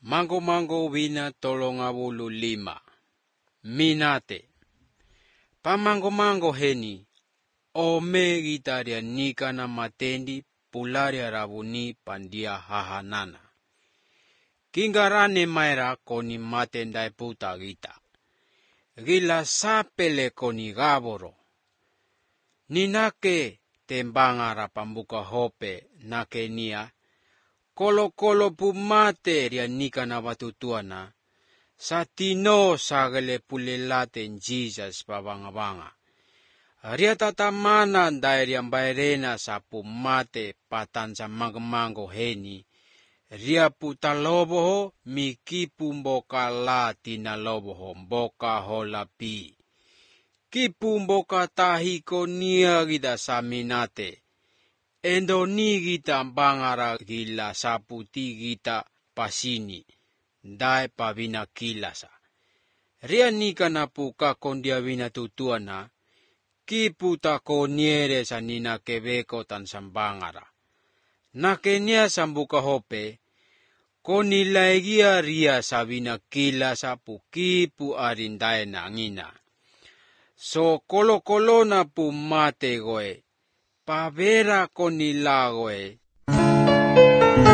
Mango wina 35. Minate. Pamango heni. Ome gitaria nika na matendi pularia rabuni pandia hahanana. Kingarane maera koni matendai puta gita. Gila sapele koni gaboro. Ninake tembangara pambuka hope nake nia. Kolo pumate ria nika na batutuana. Sa tino sagale pulelate Jesus babanga. Ria tatamana dairia bairena sa pumate patan sa mango heni. Ria putaloboho mikipu mboka la tina loboho mboka hola pi. Kipu mboka tahiko nia gida sa minate. Endo ni gita bangara gila saputi gita pasini. Dai pavina kilasa. Ria nika na puka kondia vina tutuana. Kiputa koniere sa nina kebeko tan sambangara. Nakenia sambuka hope. Konilaigia ria sabina kilasa pukipu arindae na ngina. So kolo na pumate goe. Pavera konilagoe.